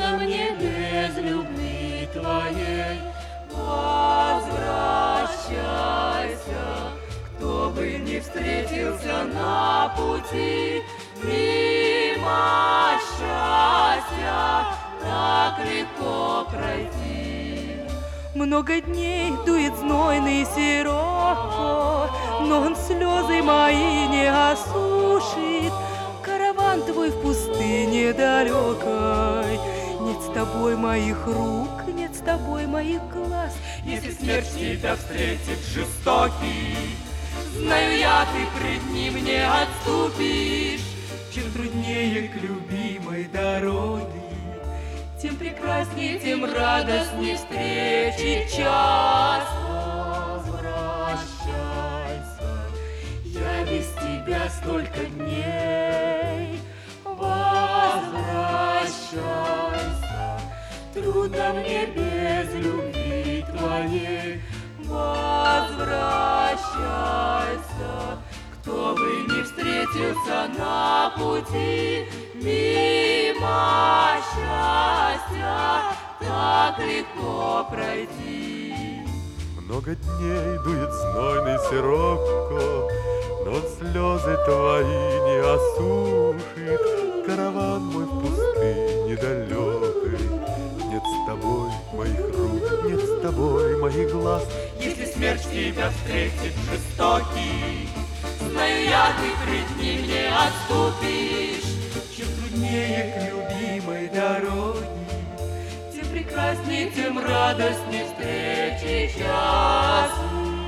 Трудно мне без любви твоей. Возвращайся, кто бы ни встретился на пути, мимо счастья так легко пройти. Много дней дует знойный сироко, но он слезы мои не осушит. Караван твой в пустыне далекой, нет с тобой моих рук, нет с тобой моих глаз. Если смерть тебя встретит жестокий, знаю я, ты пред ним не отступишь. Чем труднее к любимой дороге, тем прекраснее, тем радостней встречи час. Возвращайся, я без тебя столько дней. Возвращайся, трудно мне без любви твоей. Возвращайся, кто бы ни встретился на пути, мимо счастья так легко пройти. Много дней дует знойный сироко, но он слезы твои не осушит. Караван мой в пустыне далекой, нет с тобой моих рук, нет с тобой моих глаз. Если смерть тебя встретит жестокий, знаю я, ты пред ним не отступишь. чем труднее к любимой дороге, Тем прекрасней, тем радостней встречи час.